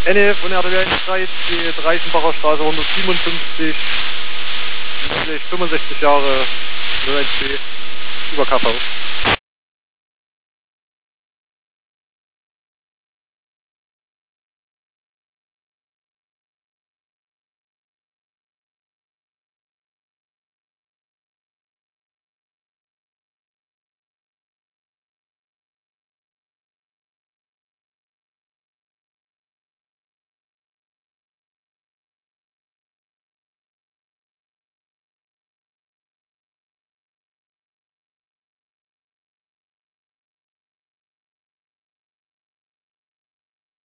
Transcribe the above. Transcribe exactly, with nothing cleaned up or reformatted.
Enne von R D W eins drei, die Reichenbacher Straße hundertsiebenundfünfzig, fünfundsechzig Jahre null eins B, über K V.